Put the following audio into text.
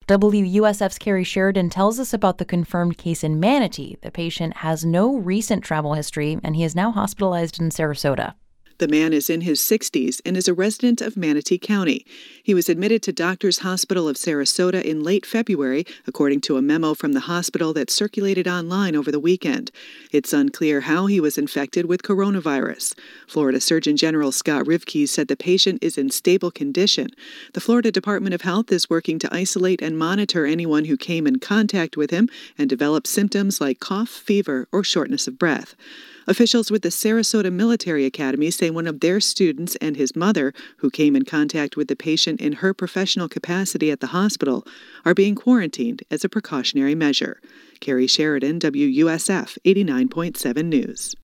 WUSF's Carrie Sheridan tells us about the confirmed case in Manatee. The patient has no recent travel history, and he is now hospitalized in Sarasota. The man is in his 60s and is a resident of Manatee County. He was admitted to Doctors Hospital of Sarasota in late February, according to a memo from the hospital that circulated online over the weekend. It's unclear how he was infected with coronavirus. Florida Surgeon General Scott Rivkees said the patient is in stable condition. The Florida Department of Health is working to isolate and monitor anyone who came in contact with him and developed symptoms like cough, fever, or shortness of breath. Officials with the Sarasota Military Academy say one of their students and his mother, who came in contact with the patient in her professional capacity at the hospital, are being quarantined as a precautionary measure. Carrie Sheridan, WUSF 89.7 News.